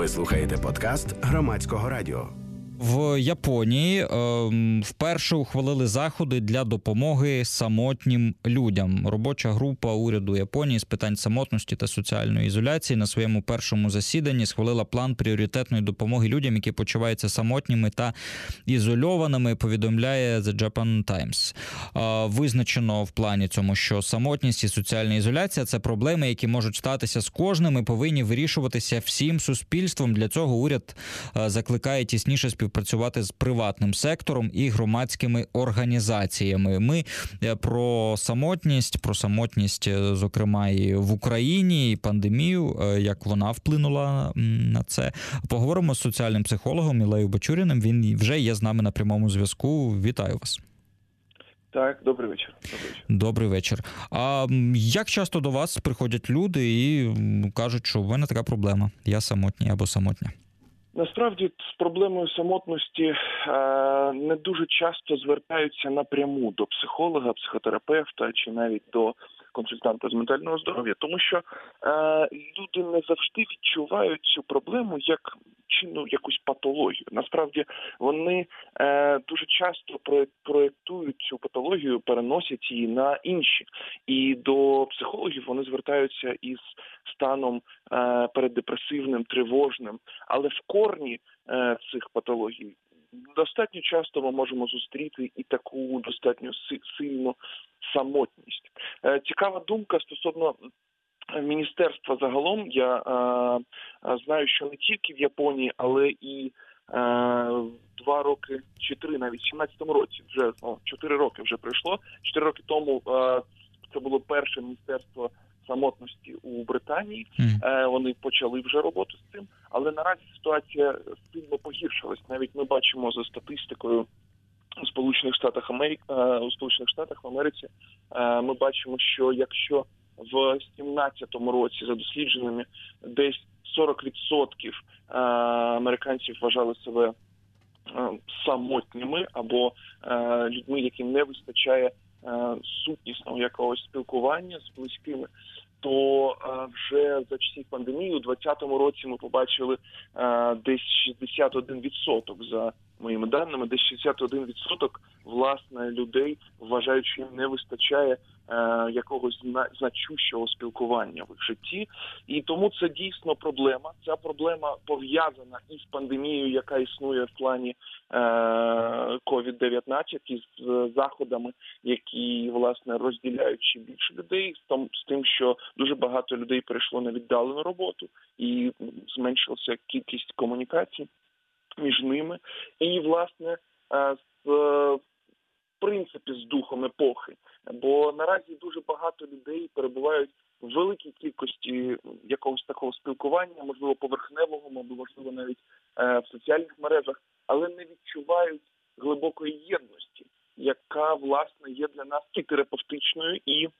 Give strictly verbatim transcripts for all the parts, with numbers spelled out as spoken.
Ви слухаєте подкаст Громадського радіо. В Японії е, вперше ухвалили заходи для допомоги самотнім людям. Робоча група уряду Японії з питань самотності та соціальної ізоляції на своєму першому засіданні схвалила план пріоритетної допомоги людям, які почуваються самотніми та ізольованими, повідомляє The Japan Times. Е, визначено в плані цьому, що самотність і соціальна ізоляція – це проблеми, які можуть статися з кожним і повинні вирішуватися всім суспільством. Для цього уряд е, закликає тісніше співпрацювати працювати з приватним сектором і громадськими організаціями. Ми про самотність, про самотність, зокрема, і в Україні, і пандемію, як вона вплинула на це. Поговоримо з соціальним психологом Ілею Бачуріним. Він вже є з нами на прямому зв'язку. Вітаю вас. Так, добрий вечір. Добрий вечір. Добрий вечір. А як часто до вас приходять люди і кажуть, що в мене така проблема, я самотній або самотня? Насправді, з проблемою самотності е, не дуже часто звертаються напряму до психолога, психотерапевта чи навіть до консультанта з ментального здоров'я, тому що е, люди не завжди відчувають цю проблему як чинну якусь патологію. Насправді, вони е, дуже часто проєктують цю патологію, переносять її на інші. І до психологів вони звертаються із станом е, переддепресивним, тривожним, але в корні е, цих патологій достатньо часто ми можемо зустріти і таку достатньо сильну самотність. Е, цікава думка стосовно міністерства загалом. Я е, знаю, що не тільки в Японії, але і е, два роки, чи три, навіть в сімнадцятому році, вже о, чотири роки вже пройшло. Чотири роки тому е, це було перше міністерство самотності у Британії. Е, вони почали вже роботу з цим, але наразі ситуація сильно погіршилась. Навіть ми бачимо за статистикою у Сполучених Штатах Америки, е, у Сполучених Штатах в Америці, е, ми бачимо, що якщо в сімнадцятому році за дослідженнями десь сорок відсотків е, американців вважали себе е, самотніми або е, людьми, яким не вистачає е, сутнісного якогось спілкування з близькими, то е, вже за часів пандемії у двадцятому році ми побачили е, десь шістдесят один відсоток, за моїми даними, десь шістдесят один відсоток власне людей вважають, що їм не вистачає е, якогось значущого спілкування в їх житті. І тому це дійсно проблема. Ця проблема пов'язана із пандемією, яка існує в плані е, ковід дев'ятнадцять, із заходами, які, власне, розділяють ще більше людей, з, том, з тим, що дуже багато людей перейшло на віддалену роботу і зменшилася кількість комунікацій між ними. І, власне, з, в принципі, з духом епохи. Бо наразі дуже багато людей перебувають в великій кількості якогось такого спілкування, можливо, поверхневого, можливо, навіть в соціальних мережах, але не відчувають глибокої єдності, яка, власне, є для нас і терапевтичною, і е,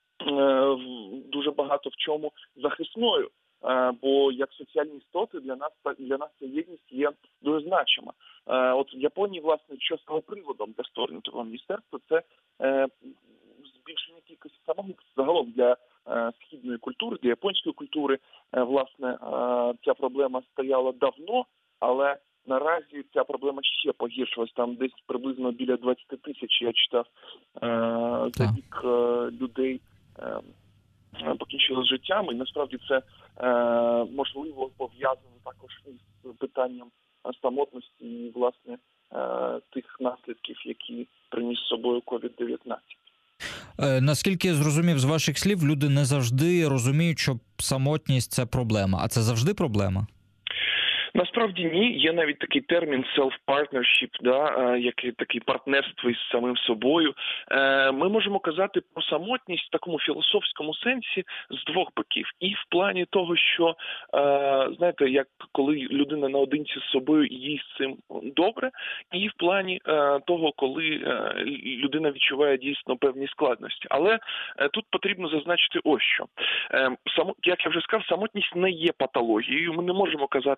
дуже багато в чому захисною. Бо як соціальні істоти для нас для нас ця єдність є дуже значима. От в Японії, власне, що стало приводом для створення того міністерства, це е, збільшення кількості самогубств. Загалом для е, східної культури, для японської культури, е, власне, е, ця проблема стояла давно, але наразі ця проблема ще погіршилась. Там десь приблизно біля двадцять тисяч, я читав, е, за рік е, людей е, покінчили з життям, і насправді це е, можливо пов'язано також із питанням самотності і, власне, е, тих наслідків, які приніс з собою ковід дев'ятнадцять. Е, наскільки я зрозумів з ваших слів, люди не завжди розуміють, що самотність – це проблема. А це завжди проблема? Насправді ні. Є навіть такий термін self-partnership, да, який такий партнерство із самим собою. Ми можемо казати про самотність в такому філософському сенсі з двох боків. І в плані того, що, знаєте, як коли людина наодинці з собою і їй з цим добре, і в плані того, коли людина відчуває дійсно певні складності. Але тут потрібно зазначити ось що. Як я вже сказав, самотність не є патологією. Ми не можемо казати про те, що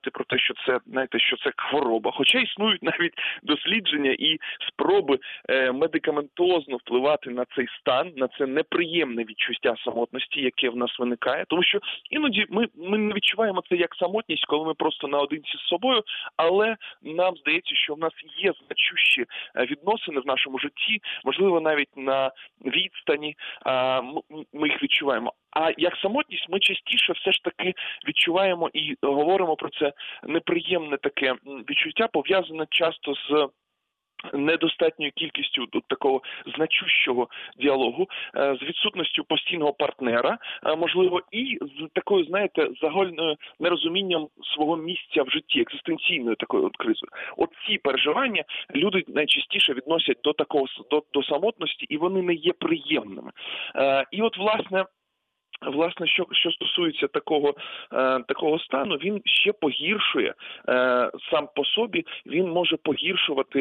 що це, знаєте, що це хвороба. Хоча існують навіть дослідження і спроби е, медикаментозно впливати на цей стан, на це неприємне відчуття самотності, яке в нас виникає. Тому що іноді ми, ми не відчуваємо це як самотність, коли ми просто наодинці з собою, але нам здається, що в нас є значущі відносини в нашому житті, можливо, навіть на відстані, а, ми їх відчуваємо. А як самотність ми частіше все ж таки відчуваємо і говоримо про це неприємне таке відчуття, пов'язане часто з недостатньою кількістю тут такого значущого діалогу, з відсутністю постійного партнера, можливо, і з такою, знаєте, загальною нерозумінням свого місця в житті, екзистенційною такою от кризою. От ці переживання люди найчастіше відносять до такого до, до самотності, і вони не є приємними. І от, власне, Власне, що, що стосується такого, е, такого стану, він ще погіршує е, сам по собі, він може погіршувати е,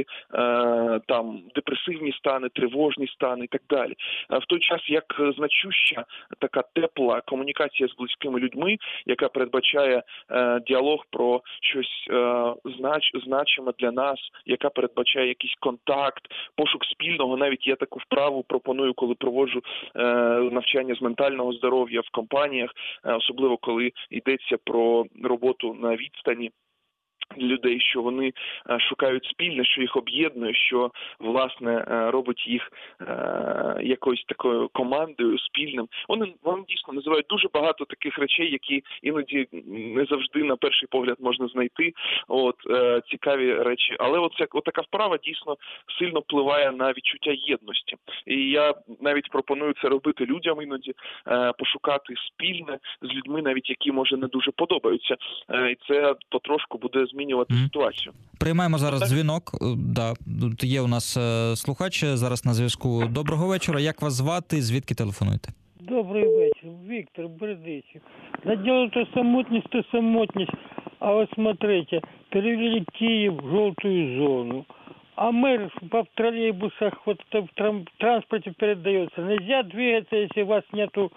там депресивні стани, тривожні стани і так далі. Е, в той час, як значуща така тепла комунікація з близькими людьми, яка передбачає е, діалог про щось е, знач, значиме для нас, яка передбачає якийсь контакт, пошук спільного, навіть я таку вправу пропоную, коли проводжу е, навчання з ментального здоров'я в компаніях, особливо коли йдеться про роботу на відстані людей, що вони шукають спільне, що їх об'єднує, що, власне, робить їх е, якоюсь такою командою, спільним. Вони, вони дійсно називають дуже багато таких речей, які іноді не завжди на перший погляд можна знайти, от, е, цікаві речі. Але оця, отака вправа дійсно сильно впливає на відчуття єдності. І я навіть пропоную це робити людям іноді, е, пошукати спільне з людьми, навіть які, може, не дуже подобаються. Е, і це потрошку буде змінювати mm. ситуацію. Приймаємо зараз так. дзвінок. Да, є у нас слухач зараз на зв'язку. Доброго вечора. Як вас звати? Звідки телефонуєте? Добрий вечір. Віктор Бердичев. Наділо то самотність, то самотність. А вот смотрите, перевели Киев в желтую зону. А мэр в троллейбусах, вот в транспорте передается. Нельзя двигаться, если у вас нету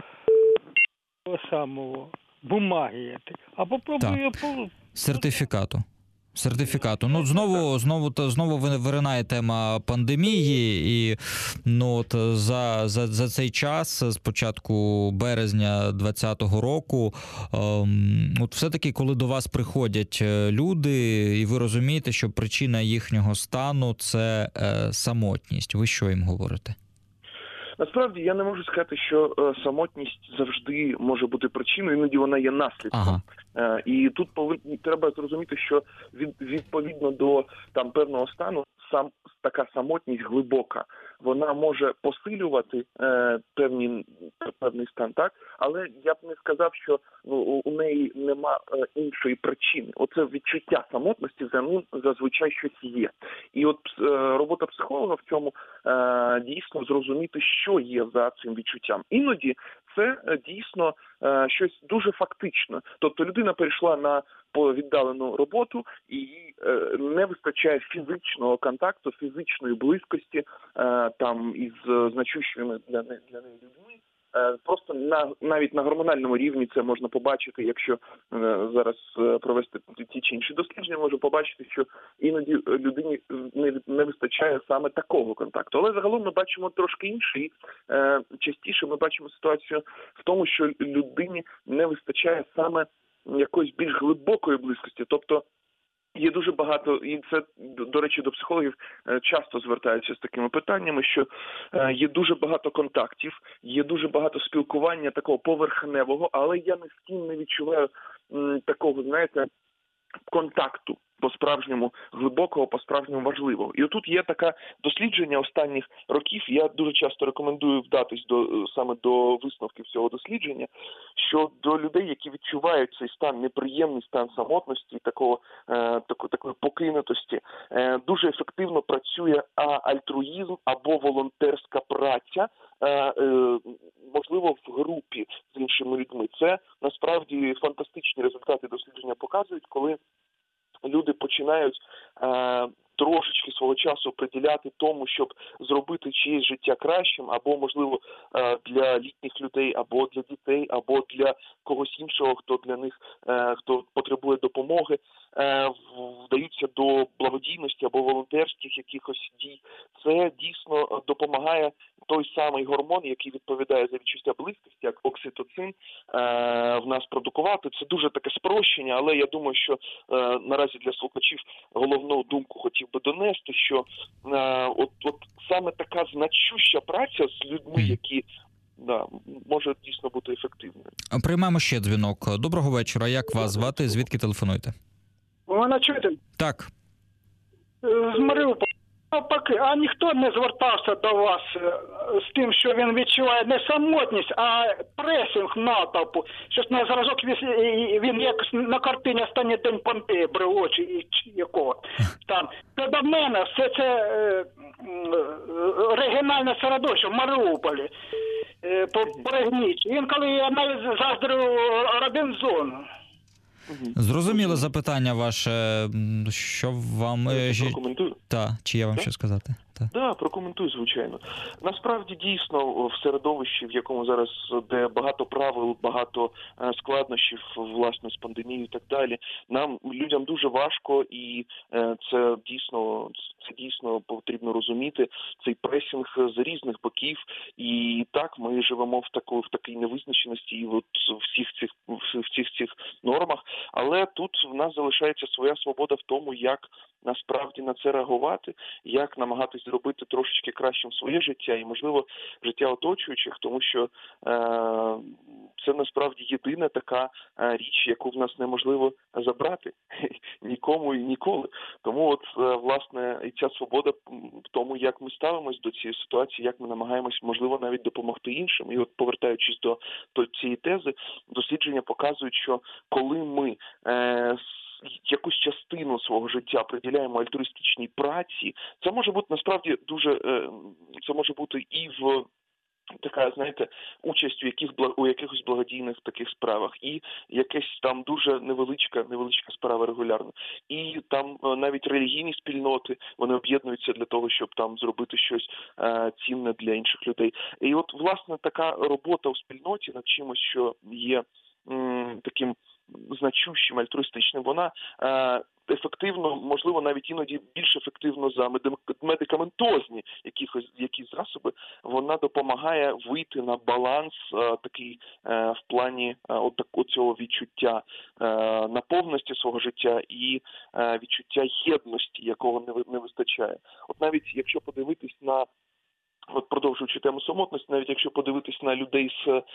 того самого бумаги этой. А попробуй ее получить. Сертифікату. Сертифікату. Ну, знову, знову, знову виринає тема пандемії, і ну, от за, за, за цей час, з початку березня двадцятого року, ем, от все-таки, коли до вас приходять люди, і ви розумієте, що причина їхнього стану – це е, самотність, ви що їм говорите? Насправді, я не можу сказати, що е, самотність завжди може бути причиною, іноді вона є наслідком. Ага. Е, і тут повин... треба зрозуміти, що від... відповідно до там певного стану сам така самотність глибока. Вона може посилювати е, певні, певний стан, так? Але я б не сказав, що ну, у неї нема е, іншої причини. Оце відчуття самотності за ним зазвичай щось є. І от е, робота психолога в цьому е, дійсно зрозуміти, що є за цим відчуттям. Іноді це е, дійсно е, щось дуже фактичне. Тобто людина перейшла на по віддалену роботу, і їй е, не вистачає фізичного контакту, фізичної близькості е, там із значущими для, для неї людьми. Е, просто на навіть на гормональному рівні це можна побачити, якщо е, зараз е, провести ті чи інші дослідження, можна побачити, що іноді людині не, не вистачає саме такого контакту. Але загалом ми бачимо трошки інше, і е, частіше ми бачимо ситуацію в тому, що людині не вистачає саме якоїсь більш глибокої близькості. Тобто є дуже багато, і це, до речі, до психологів часто звертаються з такими питаннями, що є дуже багато контактів, є дуже багато спілкування такого поверхневого, але я ні з ким не відчуваю м, такого, знаєте, контакту по-справжньому глибокого, по-справжньому важливого. І отут є таке дослідження останніх років, я дуже часто рекомендую вдатись до, саме до висновків цього дослідження, що до людей, які відчувають цей стан, неприємний стан самотності, такого, е, тако, такої покинутості, е, дуже ефективно працює а, альтруїзм або волонтерська праця, е, е, можливо, в групі з іншими людьми. Це, насправді, фантастичні результати дослідження показують, коли люди починають е, трошечки свого часу приділяти тому, щоб зробити чиєсь життя кращим, або, можливо, для літніх людей, або для дітей, або для когось іншого, хто для них, хто потребує допомоги, вдаються до благодійності або волонтерських якихось дій, це дійсно допомагає той самий гормон, який відповідає за відчуття близькості, як окситоцин, в нас продукувати. Це дуже таке спрощення, але я думаю, що наразі для слухачів головну думку хотів би донести, що от, от саме така значуща праця з людьми, які да, може дійсно бути ефективною. Приймаємо ще дзвінок. Доброго вечора. Як вас звати? Звідки телефонуєте? Ви мене чуєте? Так. З Маріуполя. А ніхто не звертався до вас з тим, що він відчуває не самотність, а пресинг натовпу. Щось на зразок він як на картині «Останній день Помпеї» брелочі і якого там. Це до мене все це е, е, регіональне середовище в Маріуполі. Е, по Перегніччі. Він коли я навіть заздрив Робінзону. Зрозуміло запитання ваше. Що вам... Я прокоментую? Так, чи я вам так? що сказати? Так, да, прокоментую, звичайно. Насправді, дійсно, в середовищі, в якому зараз, де багато правил, багато складнощів, власне, з пандемією і так далі, нам, людям дуже важко, і це дійсно, це дійсно потрібно розуміти, цей пресінг з різних боків, і так, ми живемо в, таку, в такій невизначеності і от всіх цих, в цих цих нормах, але тут в нас залишається своя свобода в тому, як насправді на це реагувати, як намагатись зробити трошечки кращим своє життя і, можливо, життя оточуючих, тому що е- це насправді єдина така е- річ, яку в нас неможливо забрати нікому і ніколи. Тому от, е- власне, і ця свобода в тому, як ми ставимось до цієї ситуації, як ми намагаємось, можливо, навіть допомогти іншим. І от, повертаючись до, до цієї тези, дослідження показують, що коли ми е- якусь частину свого життя приділяємо альтруїстичній праці, це може бути насправді дуже, це може бути і в така, знаєте, участь у яких у якихось благодійних таких справах, і якась там дуже невеличка, невеличка справа регулярно. І там навіть релігійні спільноти, вони об'єднуються для того, щоб там зробити щось е, цінне для інших людей. І от, власне, така робота у спільноті над чимось, що є м, таким значущим, альтруїстичним, вона е, ефективно, можливо, навіть іноді більш ефективно за медикаментозні якісь, якісь засоби, вона допомагає вийти на баланс е, такий е, в плані е, от, от цього відчуття е, наповненості свого життя і е, відчуття єдності, якого не, не вистачає. От навіть якщо подивитись на От продовжуючи тему самотності, навіть якщо подивитись на людей з, е,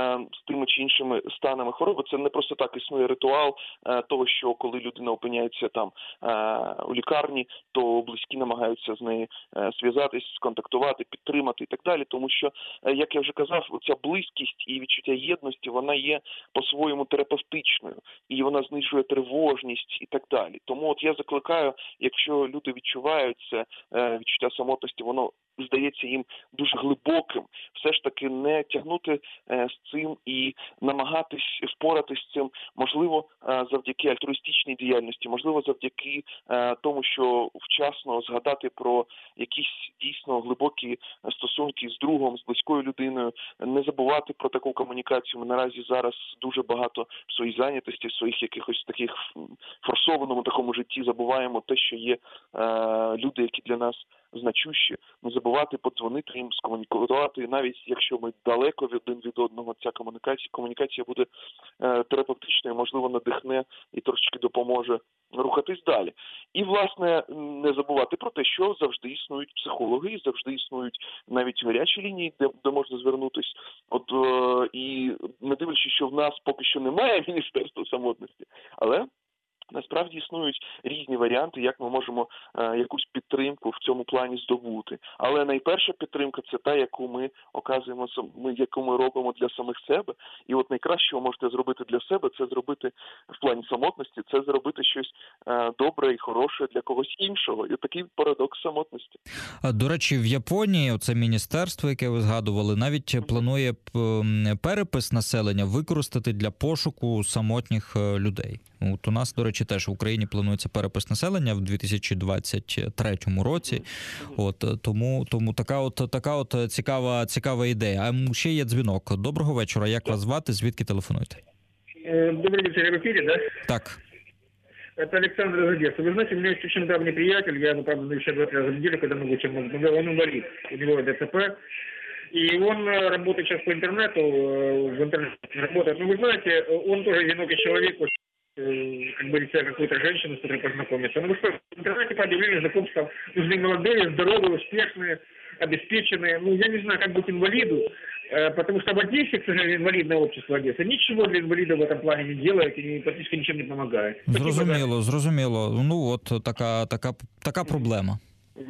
з тими чи іншими станами хвороби, це не просто так існує ритуал е, того, що коли людина опиняється там е, у лікарні, то близькі намагаються з нею е, зв'язатись, сконтактувати, підтримати і так далі. Тому що, е, як я вже казав, ця близькість і відчуття єдності, вона є по-своєму терапевтичною, і вона знижує тривожність і так далі. Тому от я закликаю, якщо люди відчувають це е, відчуття самотності, воно здається їм дуже глибоким, все ж таки не тягнути е, з цим і намагатись впоратись з цим, можливо, е, завдяки альтруїстичній діяльності, можливо, завдяки е, тому, що вчасно згадати про якісь дійсно глибокі стосунки з другом, з близькою людиною, не забувати про таку комунікацію. Ми наразі зараз дуже багато в своїй зайнятості, в своїх якихось таких форсованому такому житті забуваємо те, що є е, люди, які для нас значущі, не забувати подзвонити їм, скомунікувати, навіть якщо ми далеко один від одного, ця комунікація, комунікація буде е, терапевтичною, можливо, надихне і трошечки допоможе рухатись далі. І, власне, не забувати про те, що завжди існують психологи, завжди існують навіть гарячі лінії, де, де можна звернутись. От, е, і не дивлячись, що в нас поки що немає Міністерства самотності, але насправді існують різні варіанти, як ми можемо е, якусь підтримку в цьому плані здобути. Але найперша підтримка – це та, яку ми оказуємо, ми, яку ми робимо для самих себе. І от найкраще, що ви можете зробити для себе, це зробити в плані самотності, це зробити щось е, добре і хороше для когось іншого. І такий парадокс самотності. До речі, в Японії це міністерство, яке ви згадували, навіть планує перепис населення використати для пошуку самотніх людей. От у нас, до речі, теж в Україні планується перепис населення в дві тисячі двадцять третьому році. От тому, тому така от така от цікава, цікава ідея. А ще є дзвінок. Доброго вечора. Як вас звати? Звідки телефонуєте? Добрый вечер, я в эфире, да? Так. Это Александр из Одессы. Вы знаете, у меня есть очень давний приятель, я его, правда, навещаю два раза в неделю, когда могу, чем могу. Он инвалид, у него ДЦП. И он работает сейчас по интернету, в интернете работает. Но вы знаете, он тоже одинокий человек, как бы себя какую-то женщину, с которой познакомиться. Но вы что, в интернете по объявлению знакомства нужны молодые, здоровые, успешные, обеспеченные. Ну, я не знаю, как быть инвалиду, потому что в Одессе, к сожалению, инвалидное общество Одессы ничего для инвалидов в этом плане не делает и практически ничем не помогает. Зрозуміло, зрозуміло. Ну, от така, така, така проблема.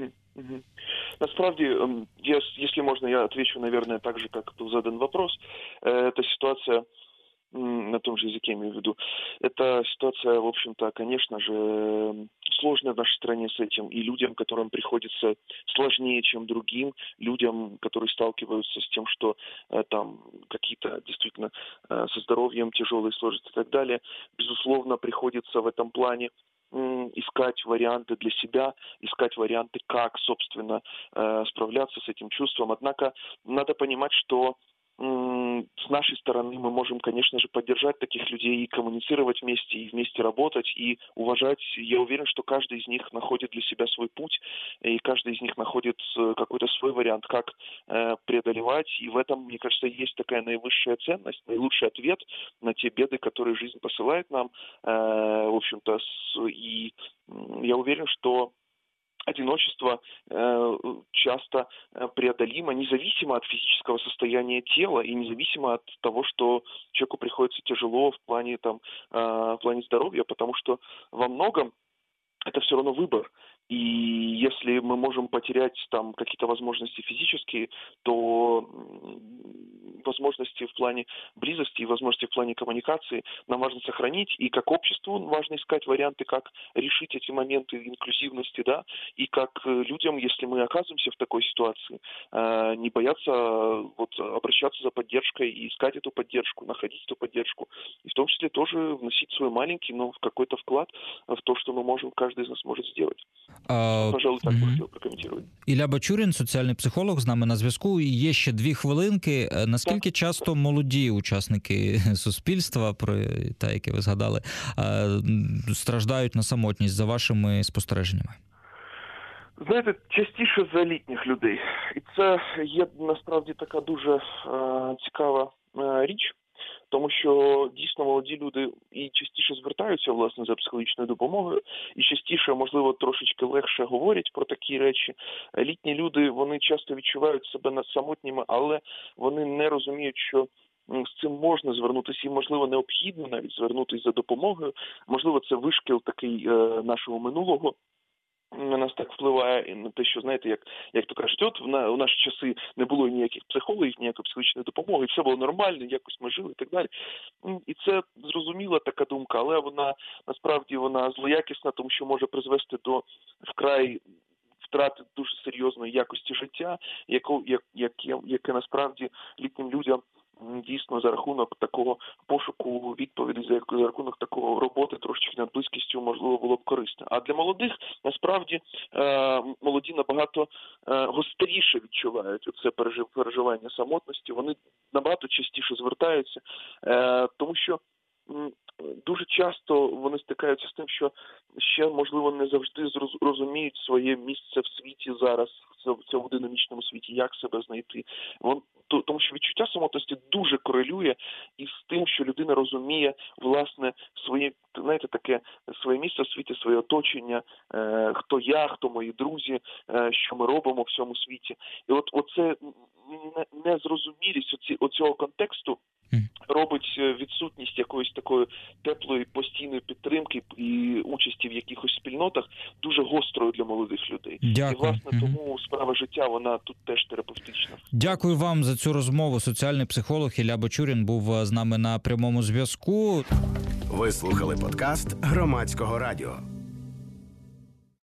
Насправді, я, если можно, я отвечу, наверное, так же, как был задан вопрос. Эта ситуация, на том же языке имею в виду, эта ситуация, в общем-то, конечно же, сложная в нашей стране с этим, и людям, которым приходится сложнее, чем другим, людям, которые сталкиваются с тем, что э, там какие-то действительно э, со здоровьем тяжелые сложности и так далее, безусловно, приходится в этом плане искать варианты для себя, искать варианты, как, собственно, справляться с этим чувством. Однако надо понимать, что с нашей стороны мы можем, конечно же, поддержать таких людей и коммуницировать вместе, и вместе работать, и уважать. Я уверен, что каждый из них находит для себя свой путь, и каждый из них находит какой-то свой вариант, как преодолевать. И в этом, мне кажется, есть такая наивысшая ценность, наилучший ответ на те беды, которые жизнь посылает нам. В общем-то, и я уверен, что одиночество э, часто преодолимо, независимо от физического состояния тела и независимо от того, что человеку приходится тяжело в плане, там, э, в плане здоровья, потому что во многом это все равно выбор. И если мы можем потерять там какие-то возможности физические, то возможности в плане близости и возможности в плане коммуникации нам важно сохранить. И как обществу важно искать варианты, как решить эти моменты инклюзивности, да, и как людям, если мы оказываемся в такой ситуации, не бояться вот обращаться за поддержкой и искать эту поддержку, находить эту поддержку. И в том числе тоже вносить свой маленький, но какой-то вклад в то, что мы можем, каждый из нас может сделать. А, Пожалуй, так би хотів прокоментувати. Ілля Бачурін, соціальний психолог, з нами на зв'язку. І є ще дві хвилинки. Наскільки так. часто молоді учасники суспільства, про те, яке ви згадали, страждають на самотність за вашими спостереженнями? Знаєте, частіше за літніх людей. І це є насправді така дуже е, цікава е, річ. Тому що дійсно молоді люди і частіше звертаються, власне, за психологічною допомогою, і частіше, можливо, трошечки легше говорять про такі речі. Літні люди, вони часто відчувають себе самотніми, але вони не розуміють, що з цим можна звернутися і, можливо, необхідно навіть звернутися за допомогою. Можливо, це вишкіл такий е, нашого минулого. На нас так впливає на те, що, знаєте, як, як то кажуть, от в на, у наші часи не було ніяких психологів, ніякої психологічної допомоги, все було нормально, якось ми жили і так далі. І це зрозуміла така думка, але вона, насправді, вона злоякісна, тому що може призвести до вкрай втрати дуже серйозної якості життя, яку, як, як, яке насправді літнім людям дійсно за рахунок такого пошуку відповідей, за, за рахунок такого роботи трошечки над близькістю, можливо, було б корисно. А для молодих, насправді, е, молоді набагато е, гостріше відчувають оце переживання самотності, вони набагато частіше звертаються, е, тому що м, дуже часто вони стикаються з тим, що ще, можливо, не завжди розуміють своє місце в світі зараз, в цьому динамічному світі, як себе знайти. Вон, то, тому що відчуття самотності дуже корелює із тим, що людина розуміє, власне, своє, знаєте, таке своє місце в світі, своє оточення, е, хто я, хто мої друзі, е, що ми робимо в цьому світі. І от оце незрозумілість оці, оцього контексту робить відсутність якоїсь такої теплої постійної підтримки і участі в якихось спільнотах дуже гострою для молодих людей. Дякую. І, власне, тому справа життя, вона тут теж терапевтична. Дякую вам за цю розмову. Соціальний психолог Ілля Бачурін був з нами на прямому зв'язку. Ви слухали подкаст Громадського радіо.